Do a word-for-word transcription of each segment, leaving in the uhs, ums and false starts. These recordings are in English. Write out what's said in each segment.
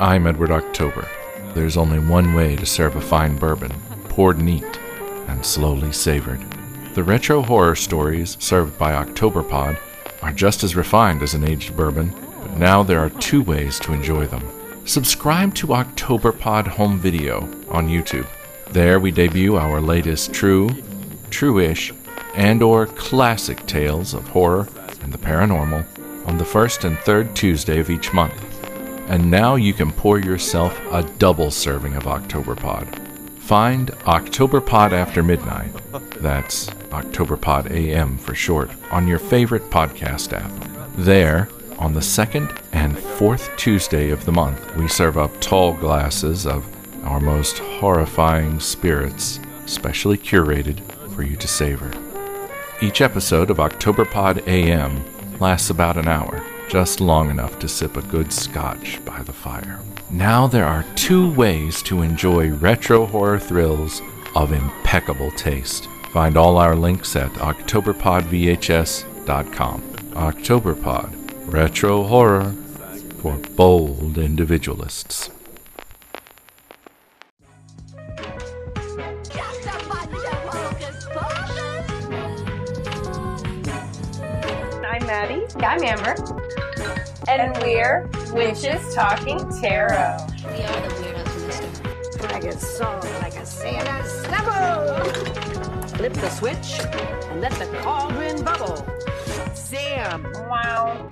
I'm Edward October. There's only one way to serve a fine bourbon, poured neat and slowly savored. The retro horror stories served by OctoberPod are just as refined as an aged bourbon, but now there are two ways to enjoy them. Subscribe to OctoberPod Home Video on YouTube. There we debut our latest true, true-ish, and or classic tales of horror and the paranormal on the first and third Tuesday of each month. And now you can pour yourself a double serving of OctoberPod. Find OctoberPod After Midnight, that's OctoberPod A M for short, on your favorite podcast app. There, on the second and fourth Tuesday of the month, we serve up tall glasses of our most horrifying spirits, specially curated for you to savor. Each episode of OctoberPod A M lasts about an hour, just long enough to sip a good scotch by the fire. Now there are two ways to enjoy retro horror thrills of impeccable taste. Find all our links at octoberpod v h s dot com. OctoberPod, retro horror for bold individualists. I'm Maddie. I'm Amber. And we're Witches Talking Tarot. We are the weirdos in this story. Like a song, like a Santa snubble. Flip the switch and let the cauldron bubble. Sam. Wow.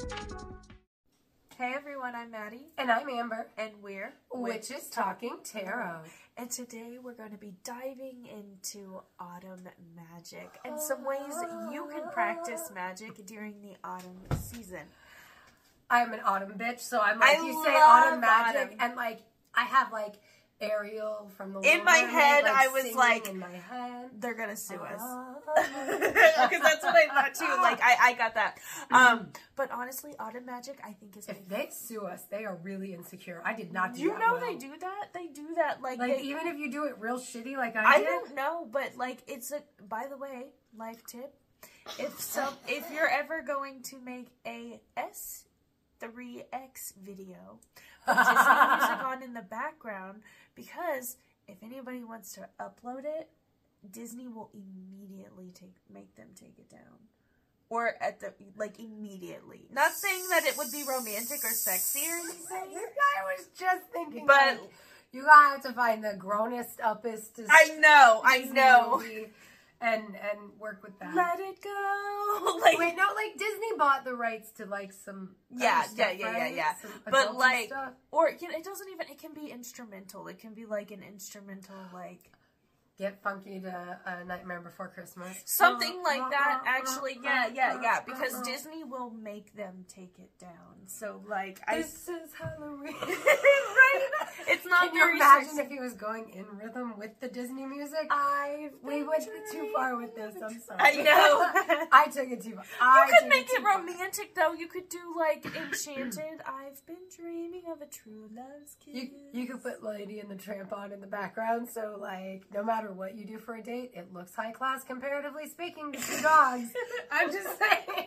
Hey everyone, I'm Maddie. And I'm Amber. And we're Witches Talking Tarot. And today we're going to be diving into autumn magic and some ways that you can practice magic during the autumn season. I'm an autumn bitch, so I'm like, I you say love autumn magic, autumn. and like, I have like Ariel from the In my Little Mermaid, head, like, I was singing like- in my head. They're going to sue us. Because Because that's what I thought too. Like, I, I got that. Um, but honestly, autumn magic, I think is... If they sue us, they are really insecure. I did not do You that know well. they do that? They do that. Like, Like, they, even if you do it real shitty like I, I did. don't know, but like it's a. By the way, life tip: if some, if you're ever going to make a S three X video, put Disney music on in the background, because if anybody wants to upload it, Disney will immediately take make them take it down, or at the like immediately. Not saying that it would be romantic or sexy or anything. I was just thinking, But- like, you gotta have to find the grownest, uppest. I know, I Disney know. movie and and work with that. Let it go. Like, Wait, no, like Disney bought the rights to like some Yeah, other yeah, stuff, yeah, yeah, right? yeah. Some But adulty like, stuff. or you know, it doesn't even. It can be instrumental. It can be like an instrumental, like Get Funky to uh, Nightmare Before Christmas. something like that. Actually, yeah, yeah, yeah. Because Disney will make them take it down. So like, I This is Halloween. right? It's not Can you very imagine sexy. if he was going in rhythm with the Disney music? I've we been went too far with this. I'm sorry. I know. I took it too far. I You could took make too it far. romantic though. You could do like Enchanted. I've been dreaming of a true love's kiss. You, you could put Lady and the Tramp on in the background, so like no matter what you do for a date, it looks high class comparatively speaking to two dogs. I'm just saying.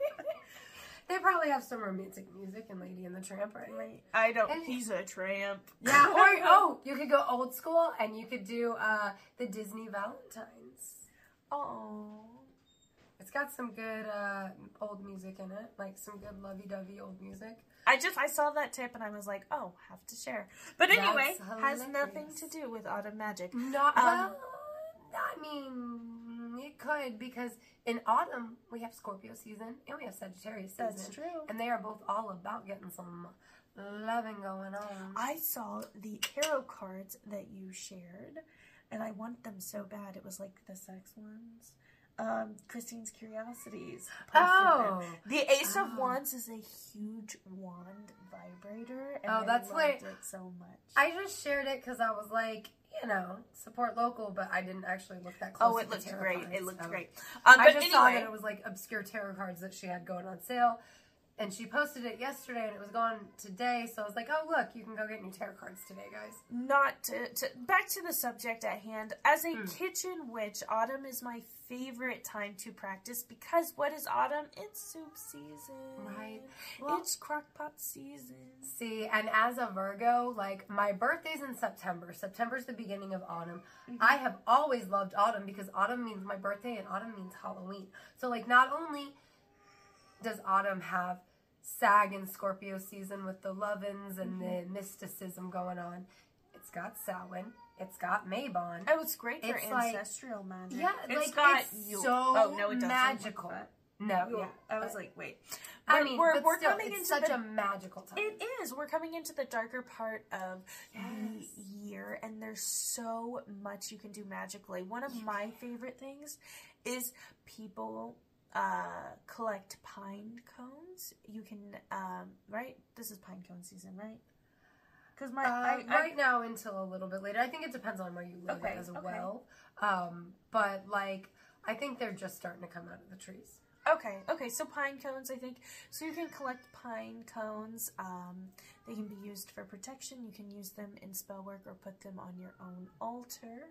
They probably have some romantic music in Lady and the Tramp, right? Right. I don't. And- He's a tramp. Yeah. Or oh, you could go old school and you could do uh, the Disney Valentines. Oh. It's got some good uh, old music in it, like some good lovey-dovey old music. I just I saw that tip and I was like, oh, have to share. But That's anyway, has hilarious. nothing to do with autumn magic. Not Um, well. I mean, it could, because in autumn we have Scorpio season and we have Sagittarius season. That's true. And they are both all about getting some loving going on. I saw the tarot cards that you shared, and I want them so bad. It was like the sex ones. Um, Christine's Curiosities. posted Oh. them. The Ace of Oh. Wands is a huge wand vibrator, and Oh, I that's loved like- it so much. I just shared it because I was like, you know, support local, but I didn't actually look that close. oh, at it the looked tarot great. cards, It looked so. great. Um, I but just saw that anyway, it was like obscure tarot cards that she had going on sale. And she posted it yesterday, and it was gone today. So I was like, "Oh, look, you can go get new tarot cards today, guys." Not to, to back to the subject at hand. As a Mm. kitchen witch, autumn is my favorite time to practice because what is autumn? It's soup season, Right. Well, it's crockpot season. see, and as a Virgo, like my birthday's in September. September's the beginning of autumn. I have always loved autumn because autumn means my birthday and autumn means Halloween. So like not only does autumn have Sag and Scorpio season with the Lovins and the mysticism going on, it's got Samhain, it's got Mabon. Oh, it's great for It's like- ancestral magic. Yeah, it's like got it's Yule. so oh no, it doesn't. magical. No, Yule. yeah, I was but- like, wait. I But mean, we're but we're still, coming it's into such the a magical time. It is. We're coming into the darker part of Yes. the year, and there's so much you can do magically. One of my favorite things is people uh, collect pine cones. You can, um, right? This is pine cone season, right? Because my Uh, I, I, right now until a little bit later. I think it depends on where you live Okay, as okay. well. Um, but like, I think they're just starting to come out of the trees. Okay, okay, so pine cones, I think. So you can collect pine cones. Um, they can be used for protection. You can use them in spell work or put them on your own altar.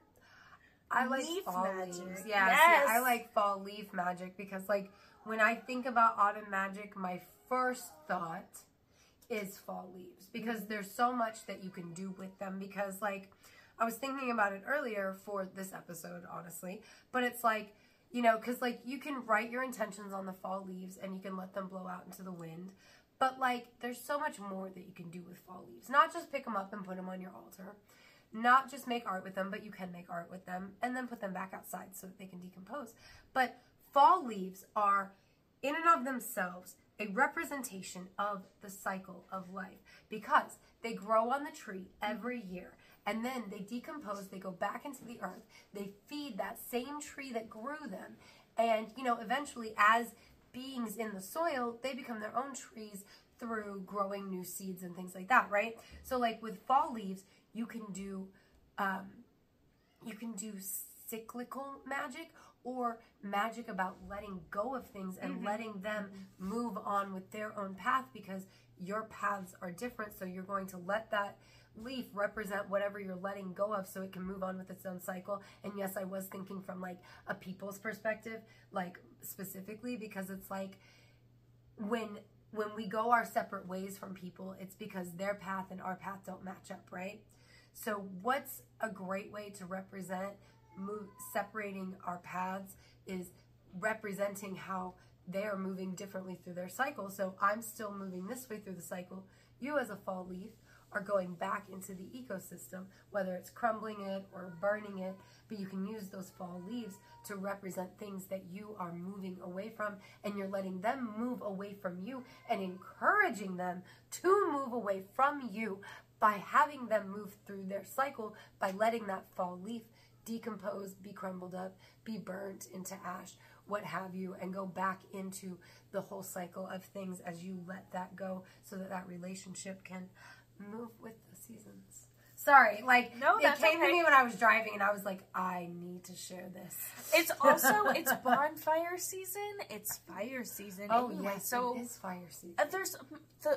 I like Leaf fall magic. leaves. Yeah, Yes. see, I like fall leaf magic because like when I think about autumn magic, my first thought is fall leaves because there's so much that you can do with them because like I was thinking about it earlier for this episode, honestly, but it's like, you know, because like you can write your intentions on the fall leaves and you can let them blow out into the wind. But like there's so much more that you can do with fall leaves. Not just pick them up and put them on your altar. Not just make art with them, but you can make art with them and then put them back outside so that they can decompose. But fall leaves are, in and of themselves, a representation of the cycle of life because they grow on the tree every year and then they decompose, they go back into the earth, they feed that same tree that grew them, and you know, eventually as beings in the soil, they become their own trees through growing new seeds and things like that, right? So like with fall leaves, you can do um, you can do cyclical magic or magic about letting go of things and Mm-hmm. letting them move on with their own path because your paths are different. So you're going to let that leaf represent whatever you're letting go of so it can move on with its own cycle. And yes, I was thinking from like a people's perspective, like specifically because it's like when when we go our separate ways from people, it's because their path and our path don't match up, right? So what's a great way to represent move separating our paths is representing how they are moving differently through their cycle. So I'm still moving this way through the cycle. You as a fall leaf are going back into the ecosystem, whether it's crumbling it or burning it, but you can use those fall leaves to represent things that you are moving away from, and you're letting them move away from you and encouraging them to move away from you by having them move through their cycle, by letting that fall leaf decompose, be crumbled up, be burnt into ash, what have you, and go back into the whole cycle of things as you let that go so that that relationship can move with the seasons. Sorry, like, No, it that's came okay. to me when I was driving and I was like, I need to share this. It's also, it's bonfire season. It's fire season. Oh, anyway. yes, So it is fire season. uh, there's the...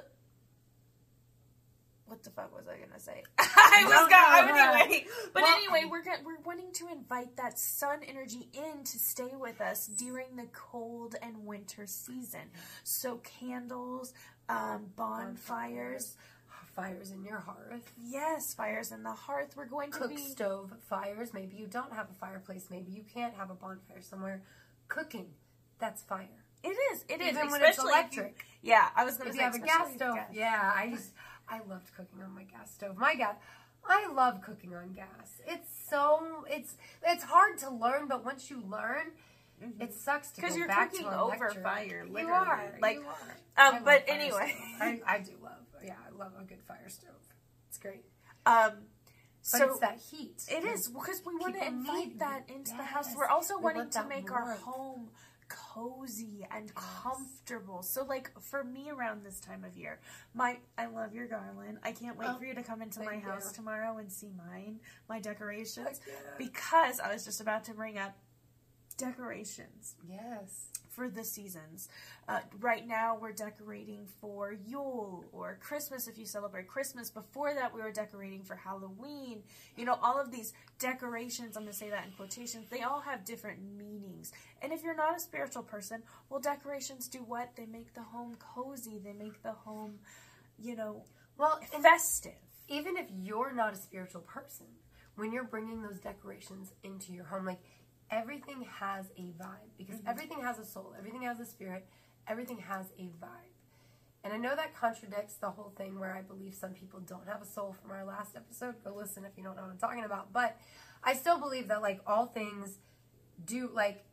What the fuck was I gonna say? I was Don't gonna know. anyway. But Well, anyway, we're gonna, we're wanting to invite that sun energy in to stay with us during the cold and winter season. So candles, um, bonfires, Fires in your hearth. yes, fires in the hearth. We're going to Cook be stove fires. Maybe you don't have a fireplace. Maybe you can't have a bonfire somewhere. Cooking, that's fire. It is. It is. Even when especially it's if electric. You, yeah, I was gonna If say you have a especially gas if stove, gas. yeah, I used, I loved cooking on my gas stove. My gas, I love cooking on gas. It's so, it's, it's hard to learn, but once you learn, it sucks to go Because you're back cooking to over electric. fire, You literally. are, Like, you are. um, I love but fire anyway. stoves. I, I do love, yeah, I love a good fire stove. It's great. Um, But so it's that heat. it is because we want to People invite need that it. into the house. Yes. We're also We wanting want to that make our warmth. home cozy and comfortable. So, like for me, around this time of year, my I love your garland. I can't wait Oh, for you to come into my thank house you. tomorrow and see mine, my decorations, Heck yeah. because I was just about to bring up decorations Yes. for the seasons. Uh, right now we're decorating for Yule or Christmas if you celebrate Christmas. Before that we were decorating for Halloween. You know, all of these decorations, I'm going to say that in quotations, they all have different meanings. And if you're not a spiritual person, well, decorations do what? They make the home cozy. They make the home, you know, well, festive. Even if you're not a spiritual person, when you're bringing those decorations into your home, like, everything has a vibe, because mm-hmm. everything has a soul, everything has a spirit, everything has a vibe. And I know that contradicts the whole thing where I believe some people don't have a soul from our last episode. Go listen if you don't know what I'm talking about. But I still believe that, like, all things do, like,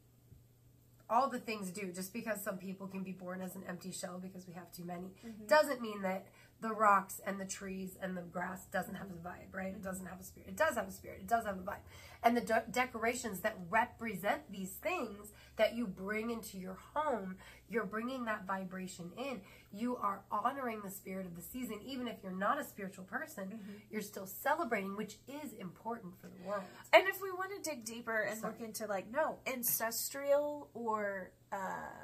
all the things do. Just because some people can be born as an empty shell because we have too many, mm-hmm. doesn't mean that the rocks and the trees and the grass doesn't have a vibe, right? It doesn't have a spirit. It does have a spirit. It does have a vibe. And the de- decorations that represent these things that you bring into your home, you're bringing that vibration in. You are honoring the spirit of the season. Even if you're not a spiritual person, mm-hmm. you're still celebrating, which is important for the world. And if we want to dig deeper and Sorry. look into, like, no, ancestral or uh,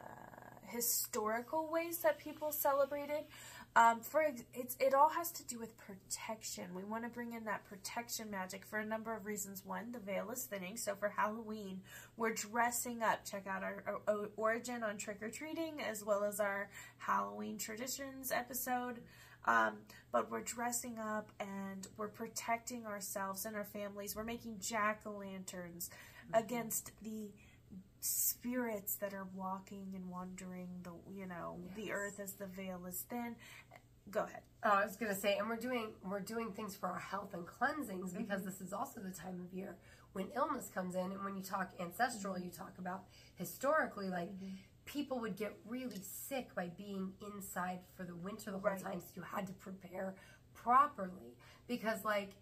historical ways that people celebrated, Um, for it's it all has to do with protection. We want to bring in that protection magic for a number of reasons. One, the veil is thinning. So for Halloween, we're dressing up. Check out our, our origin on trick-or-treating as well as our Halloween traditions episode. Um, but we're dressing up and we're protecting ourselves and our families. We're making jack-o'-lanterns mm-hmm. against the spirits that are walking and wandering the, you know, yes. the earth as the veil is thin. Go ahead. Oh, I was gonna say, and we're doing we're doing things for our health and cleansings mm-hmm. because this is also the time of year when illness comes in. And when you talk ancestral, mm-hmm. you talk about historically, like mm-hmm. people would get really sick by being inside for the winter the whole right. time. So you had to prepare properly because, like,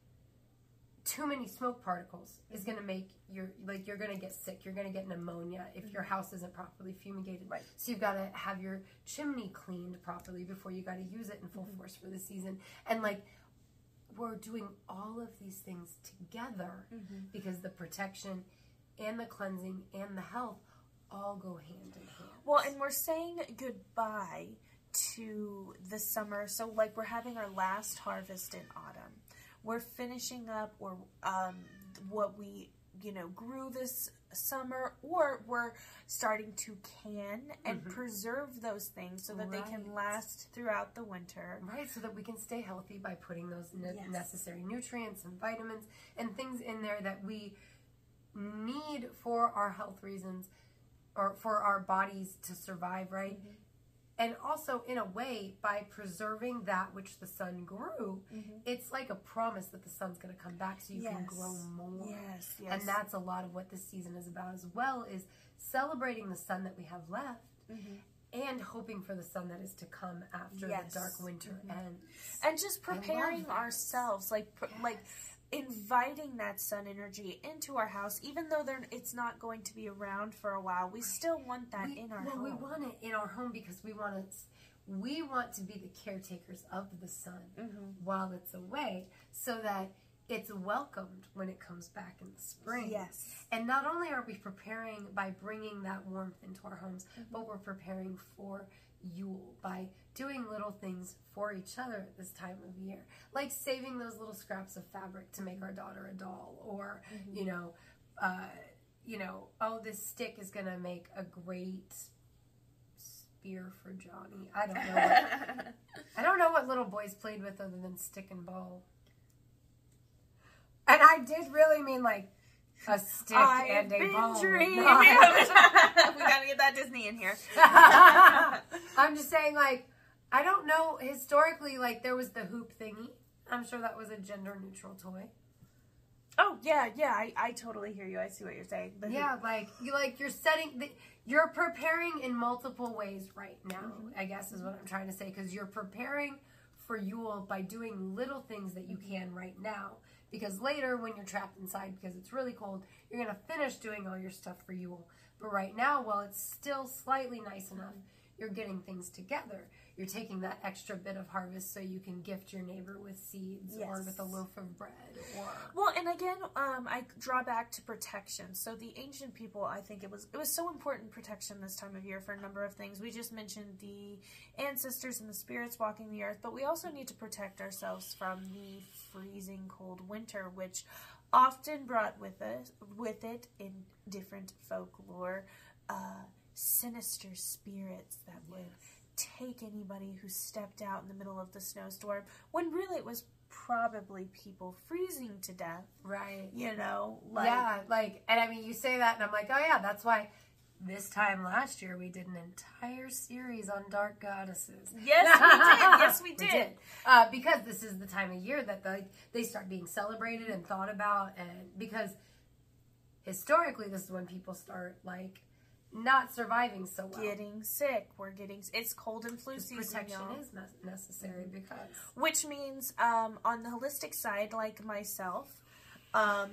too many smoke particles is going to make your, like, you're going to get sick. You're going to get pneumonia if mm-hmm. your house isn't properly fumigated. Right. So you've got to have your chimney cleaned properly before you got to use it in full mm-hmm. force for the season. And, like, we're doing all of these things together mm-hmm. because the protection and the cleansing and the health all go hand in hand. Well, and we're saying goodbye to the summer. So, like, we're having our last harvest in autumn. We're finishing up or um, what we, you know, grew this summer, or we're starting to can and mm-hmm. preserve those things so that right. they can last throughout the winter. Right, so that we can stay healthy by putting those ne- yes. necessary nutrients and vitamins and things in there that we need for our health reasons or for our bodies to survive, right? Mm-hmm. And also, in a way, by preserving that which the sun grew, mm-hmm. it's like a promise that the sun's going to come back so you yes. can grow more. Yes, yes. And that's a lot of what this season is about as well, is celebrating the sun that we have left mm-hmm. and hoping for the sun that is to come after yes. the dark winter mm-hmm. ends. And just preparing ourselves, like, yes. like inviting that sun energy into our house, even though they're, it's not going to be around for a while, we still want that we, in our well, home. We want it in our home because we want to, we want to be the caretakers of the sun mm-hmm. while it's away, so that it's welcomed when it comes back in the spring. Yes. And not only are we preparing by bringing that warmth into our homes, mm-hmm. but we're preparing for Yule by doing little things for each other at this time of year, like saving those little scraps of fabric to make our daughter a doll, or mm-hmm. you know, uh, you know, oh, this stick is gonna make a great spear for Johnny. I don't know. What, I don't know what little boys played with other than stick and ball. And I did really mean like a stick I've and a been ball. dreaming. No. We gotta get that Disney in here. I'm just saying, like, I don't know, historically, like, there was the hoop thingy. I'm sure that was a gender-neutral toy. Oh, yeah, yeah, I, I totally hear you. I see what you're saying. The yeah, hoop. like, you, like, you're setting, the, you're preparing in multiple ways right now, mm-hmm. I guess is what I'm trying to say, because you're preparing for Yule by doing little things that you can right now. Because later, when you're trapped inside because it's really cold, you're going to finish doing all your stuff for Yule. But right now, while it's still slightly nice enough, you're getting things together. you're taking that extra bit of harvest so you can gift your neighbor with seeds Yes. or with a loaf of bread. Or Well, and again, um, I draw back to protection. So the ancient people, I think it was it was so important protection this time of year for a number of things. We just mentioned the ancestors and the spirits walking the earth, but we also need to protect ourselves from the freezing cold winter, which often brought with us with it in different folklore uh, sinister spirits that would take anybody who stepped out in the middle of the snowstorm, when really it was probably people freezing to death. right. You know, like yeah, like, and I mean, you say that, and I'm like, oh yeah, that's why this time last year we did an entire series on dark goddesses. yes, we did. Yes, we We did. did. Uh, because this is the time of year that the, they start being celebrated and thought about, and because historically this is when people start, like, not surviving so well. Getting sick. We're getting. It's cold and flu season, Protection y'all. is ne- necessary because Which means, um, on the holistic side, like myself, um,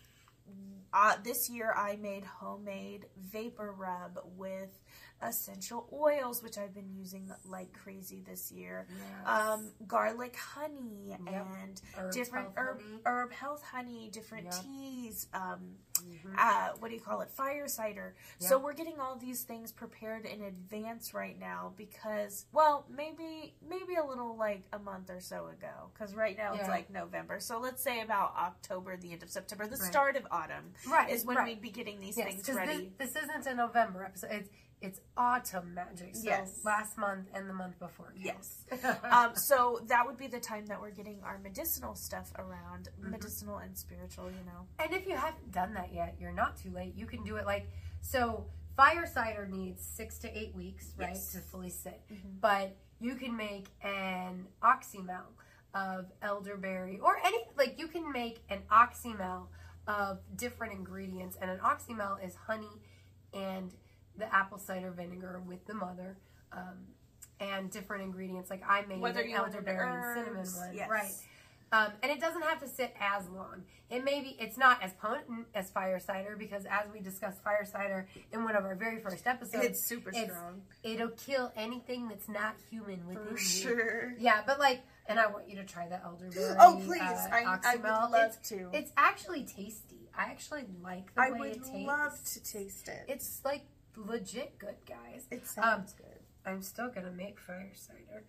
uh, this year I made homemade vapor rub with essential oils, which I've been using like crazy this year. Yes. Um, garlic honey Yep. and Herbs different health herb, honey. herb health honey, different Yep. teas, um, Mhm. uh, what do you call it? Fire cider. So Yep. we're getting all these things prepared in advance right now because, well, maybe maybe a little like a month or so ago. Because right now it's Yeah. like November. So let's say about October, the end of September, the Right. start of autumn Right, is when right. we'd be getting these yes, things 'cause ready. This, this isn't a November episode. It's it's autumn magic. So Yes. last month and the month before. Yes. um, so that would be the time that we're getting our medicinal stuff around, Mm-hmm. medicinal and spiritual, you know. And if you haven't done that yet, you're not too late. You can do it like, so fire cider needs six to eight weeks, right, Yes. to fully sit. Mhm. But you can make an oxymel of elderberry or any, like you can make an oxymel of different ingredients. And an oxymel is honey and the apple cider vinegar with the mother um, and different ingredients. Like I made Whether an you wanted elderberry and herbs, cinnamon one, yes. right? Um, and it doesn't have to sit as long. It may be, it's not as potent as fire cider because as we discussed fire cider in one of our very first episodes, It's super strong. It'll kill anything that's not human within For you. sure. Yeah, but like, and I want you to try the elderberry. Oh, please. Uh, I, I would oxymel. love it's, to. It's actually tasty. I actually like the I way would it tastes. love to taste it. It's like legit good, guys. It sounds good. I'm still gonna make fire cider.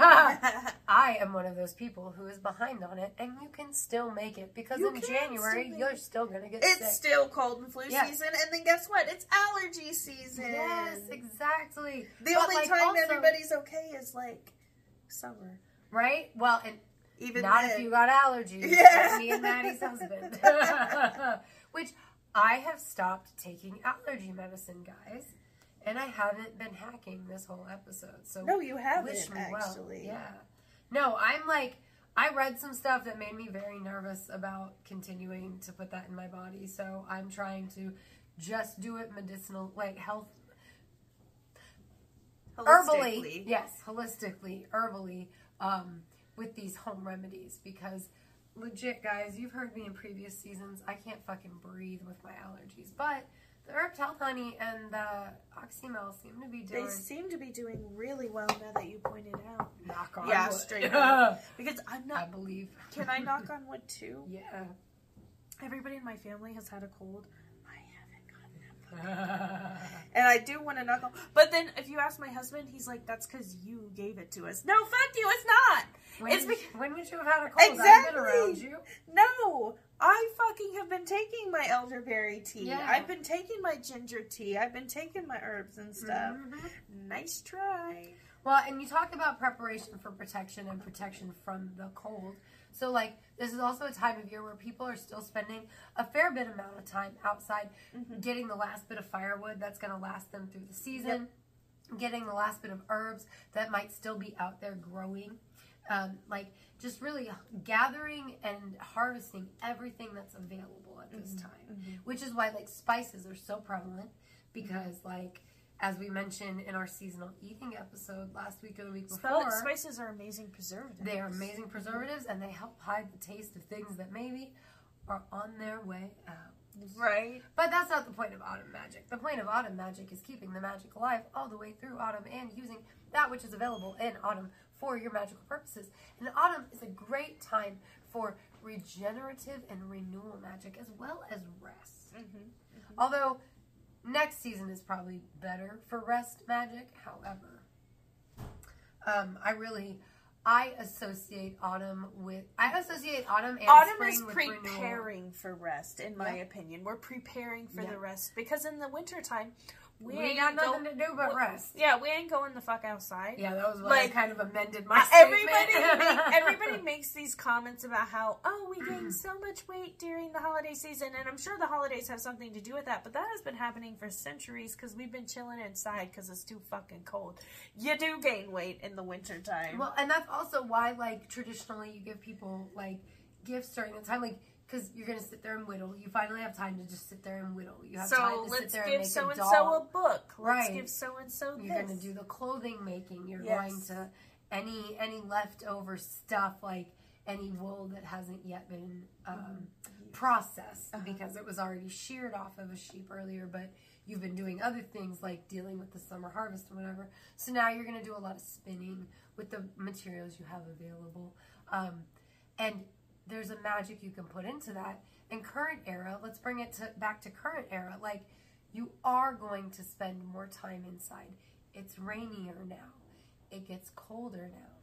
I am one of those people who is behind on it, and you can still make it because You in can January still make you're it. still gonna get It's sick. still cold and flu Yeah. season, and then guess what? It's allergy season. Yes, exactly. The But, only like, time also- everybody's okay is like summer. right? Well, and Even not then. if you got allergies. Yeah. Like me and Maddie's husband. Which I have stopped taking allergy medicine, guys. And I haven't been hacking this whole episode. So No, you haven't, wish me actually. well. Yeah. No, I'm like, I read some stuff that made me very nervous about continuing to put that in my body. So I'm trying to just do it medicinal, like health, herbally. Yes, holistically, herbally, um, with these home remedies. Because legit, guys, you've heard me in previous seasons. I can't fucking breathe with my allergies. But the Herbs Health Honey and the Oxymel seem to be doing. They seem to be doing really well now that you pointed out. Knock on Yeah, wood. straight up. Because I'm I not. believe. Can I knock on wood too? Yeah. Everybody in my family has had a cold. I haven't gotten that. And I do want to knock on. But then if you ask my husband, he's like, "That's because you gave it to us." No, fuck you. It's not. When, It's because. when would you have had a cold? I've Exactly. been around you. No, I fucking have been taking my elderberry tea. Yeah. I've been taking my ginger tea. I've been taking my herbs and stuff. Mhm. Nice try. Well, and you talk about preparation for protection and protection from the cold. So, like, this is also a time of year where people are still spending a fair bit amount of time outside Mm-hmm. getting the last bit of firewood that's going to last them through the season, getting the last bit of herbs that might still be out there growing. Um, like, just really gathering and harvesting everything that's available at this Mm-hmm. time. Which is why, like, spices are so prevalent because, like, as we mentioned in our seasonal eating episode last week or the week before, Spices are amazing preservatives. they are amazing preservatives and they help hide the taste of things that maybe are on their way out. Right. But that's not the point of autumn magic. The point of autumn magic is keeping the magic alive all the way through autumn and using that which is available in autumn for your magical purposes. And autumn is a great time for regenerative and renewal magic as well as rest. Mm-hmm. Mm-hmm. Although next season is probably better for rest magic. However, um, I really... I associate autumn with I associate autumn and autumn spring is with preparing renewal. for rest, in my Yeah. opinion. We're preparing for Yeah. the rest because in the wintertime we, We, ain't got nothing go, to do but we- rest. Yeah, we ain't going the fuck outside. Yeah, that was when Like, I kind of amended my Uh, statement. everybody, make, everybody makes these comments about how, oh, we gained so much weight during the holiday season, and I'm sure the holidays have something to do with that, but that has been happening for centuries because we've been chilling inside because it's too fucking cold. You do gain weight in the wintertime. Well, and that's also why, like, traditionally you give people, like, gifts during the time, like, because you're going to sit there and whittle. You finally have time to just sit there and whittle. You have so time to sit let's there and give make so a and doll. so a book. Let's Right. give so and so this. You're going to do the clothing making. You're Yes. going to any any leftover stuff, like any wool that hasn't yet been um, processed Uh-huh. because it was already sheared off of a sheep earlier, but you've been doing other things like dealing with the summer harvest and whatever. So now you're going to do a lot of spinning with the materials you have available. Um, and there's a magic you can put into that. In current era, let's bring it to back to current era. Like, you are going to spend more time inside. It's rainier now. It gets colder now.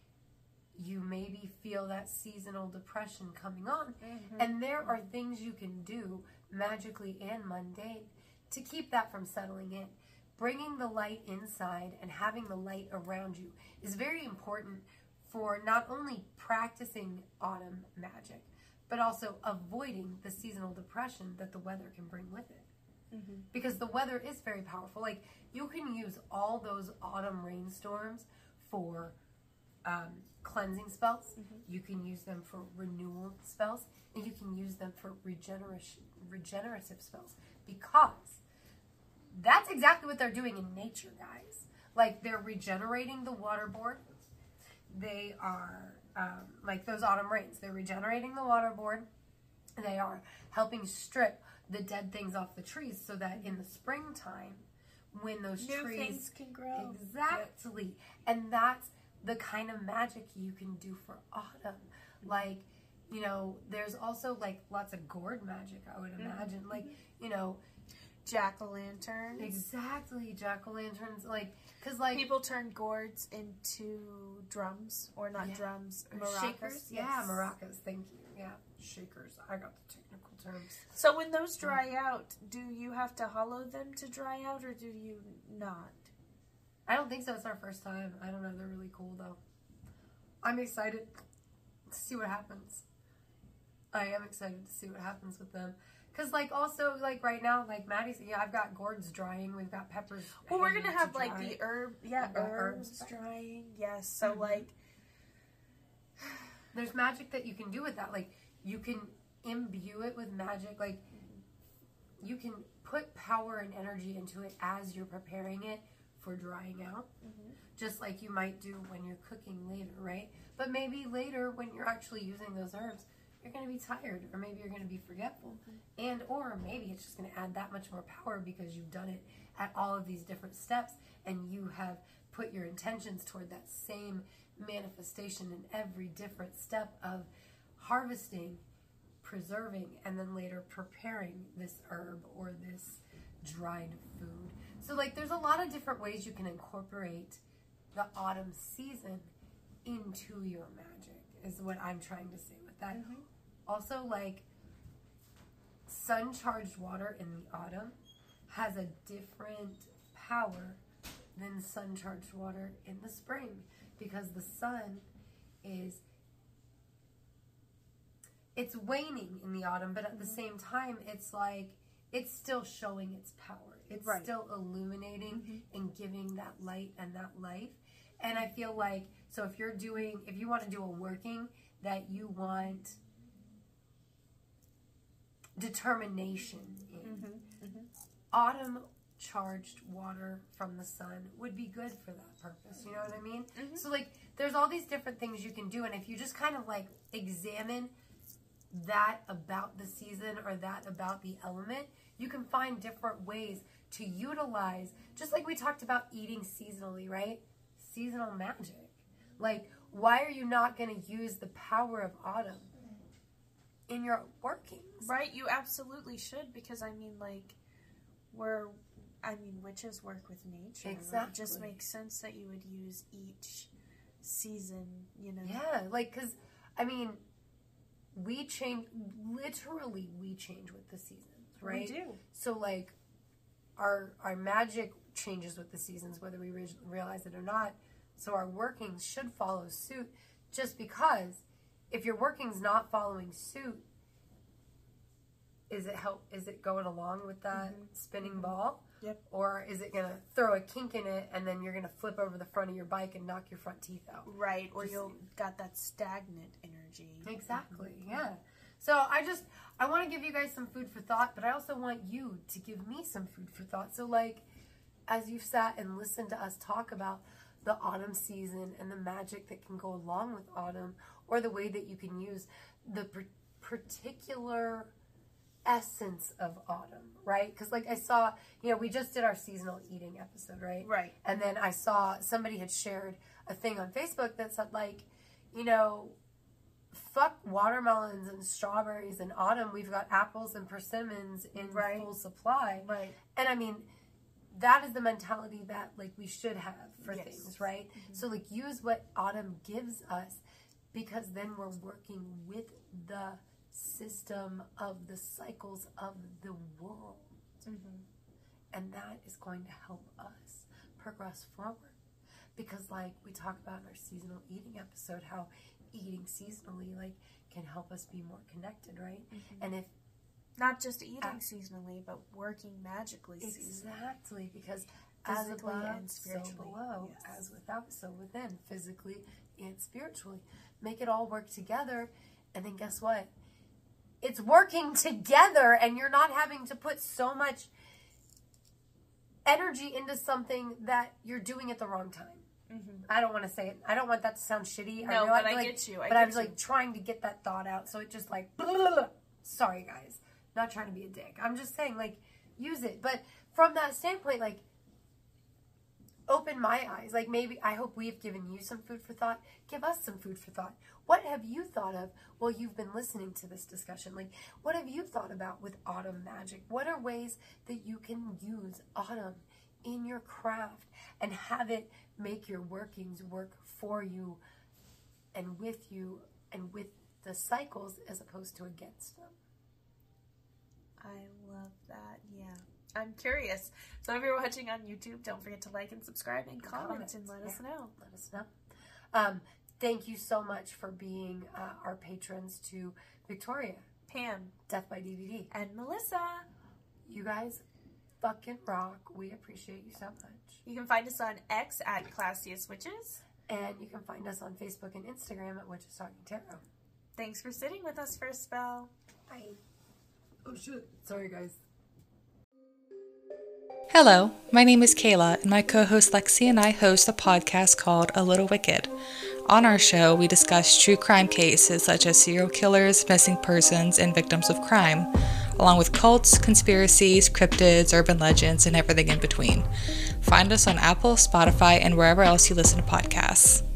You maybe feel that seasonal depression coming on. Mm-hmm. And there are things you can do magically and mundane to keep that from settling in. Bringing the light inside and having the light around you is very important for not only practicing autumn magic, but also avoiding the seasonal depression that the weather can bring with it. Mm-hmm. Because the weather is very powerful. Like, you can use all those autumn rainstorms for um, cleansing spells. Mm-hmm. You can use them for renewal spells. And you can use them for regeneration, regenerative spells. Because that's exactly what they're doing in nature, guys. Like, they're regenerating the waterboard. They are, um, like those autumn rains, they're regenerating the waterboard. They are helping strip the dead things off the trees so that in the springtime, when those New trees... things can grow. Exactly. And that's the kind of magic you can do for autumn. Like, you know, there's also, like, lots of gourd magic, I would imagine. Mm-hmm. Like, you know... Jack-o'-lanterns. Exactly. Jack-o'-lanterns. Like, because, like... People turn gourds into drums, or not Yeah. drums, Or maracas. Shakers? Yeah, Yes. maracas. Thank you. Yeah, shakers. I got the technical terms. So when those dry out, do you have to hollow them to dry out, or do you not? I don't think so. It's our first time. I don't know. They're really cool, though. I'm excited to see what happens. I am excited to see what happens with them. Because, like, also, like, right now, like, Maddie's, yeah, I've got gourds drying. We've got peppers. Well, we're hanging gonna to have like dry. the herb, yeah, I've got herbs herbs. drying. Yes, so Mhm. like, There's magic that you can do with that. Like, you can imbue it with magic. Like, you can put power and energy into it as you're preparing it for drying out. Mhm. Just like you might do when you're cooking later, right? But maybe later when you're actually using those herbs, you're going to be tired, or maybe you're going to be forgetful. And or maybe it's just going to add that much more power because you've done it at all of these different steps and you have put your intentions toward that same manifestation in every different step of harvesting, preserving, and then later preparing this herb or this dried food. So, like, there's a lot of different ways you can incorporate the autumn season into your magic, is what I'm trying to say with that. Mhm. Also, like, sun-charged water in the autumn has a different power than sun-charged water in the spring, because the sun is, it's waning in the autumn, but at the same time, it's like, it's still showing its power. It's Right. still illuminating Mhm. and giving that light and that life. And I feel like, so if you're doing, if you want to do a working that you want determination in, Mhm. Mhm. autumn charged water from the sun would be good for that purpose. You know what I mean? Mhm. So, like, there's all these different things you can do. And if you just kind of, like, examine that about the season or that about the element, you can find different ways to utilize, just like we talked about eating seasonally, right? Seasonal magic. Like, why are you not going to use the power of autumn in your workings? Right, you absolutely should, because I mean, like, we're, I mean, witches work with nature. Exactly. It just makes sense that you would use each season, you know? Yeah, like, because, I mean, we change, literally, we change with the seasons, right? We do. So, like, our our magic changes with the seasons, whether we re- realize it or not. So our workings should follow suit, just because if your working's not following suit, is it help? Is it going along with that mm-hmm. spinning mm-hmm. ball? Yep. Or is it gonna throw a kink in it, and then you're gonna flip over the front of your bike and knock your front teeth out? Right. Or just, you'll got that stagnant energy. Exactly. Mm-hmm. Yeah. So I just I want to give you guys some food for thought, but I also want you to give me some food for thought. So, like, as you've sat and listened to us talk about the autumn season and the magic that can go along with autumn, or the way that you can use the per- particular essence of autumn, right? Because, like, I saw, you know, we just did our seasonal eating episode, right? Right. And then I saw somebody had shared a thing on Facebook that said, like, you know, fuck watermelons and strawberries in autumn. We've got apples and persimmons in right. full supply. Right. And I mean, that is the mentality that, like, we should have for yes. things, right? Mm-hmm. So, like, use what autumn gives us, because then we're working with the system of the cycles of the world. Mm-hmm. And that is going to help us progress forward. Because, like we talked about in our seasonal eating episode, how eating seasonally, like, can help us be more connected, right? Mm-hmm. And if not just eating uh, seasonally, but working magically exactly, seasonally. Exactly, because physically as above, and spiritually, so below, yes. as without, so within, physically and spiritually. Make it all work together, and then guess what? It's working together, and you're not having to put so much energy into something that you're doing at the wrong time. Mm-hmm. I don't want to say it. I don't want that to sound shitty. No, I but I like, get you. I but get I was you. like trying to get that thought out, so it just like, blah, blah, blah. Sorry guys, not trying to be a dick. I'm just saying, like, use it. But from that standpoint, like, open my eyes. Like, maybe, I hope we've given you some food for thought. Give us some food for thought. What have you thought of while you've been listening to this discussion? Like, what have you thought about with autumn magic? What are ways that you can use autumn in your craft and have it make your workings work for you and with you and with the cycles as opposed to against them? I love that. Yeah. I'm curious. So if you're watching on YouTube, don't forget to like and subscribe and comment, comment. and let yeah. us know. Let us know. Um, thank you so much for being uh, our patrons to Victoria, Pam, Death by D V D, and Melissa. You guys fucking rock. We appreciate you so much. You can find us on X at Classiest Witches. And you can find us on Facebook and Instagram at Witches Talking Tarot. Thanks for sitting with us for a spell. Bye. Oh shit. Sorry guys. Hello, my name is Kayla, and my co-host Lexi and I host a podcast called A Little Wicked. On our show, we discuss true crime cases such as serial killers, missing persons, and victims of crime, along with cults, conspiracies, cryptids, urban legends, and everything in between. Find us on Apple, Spotify, and wherever else you listen to podcasts.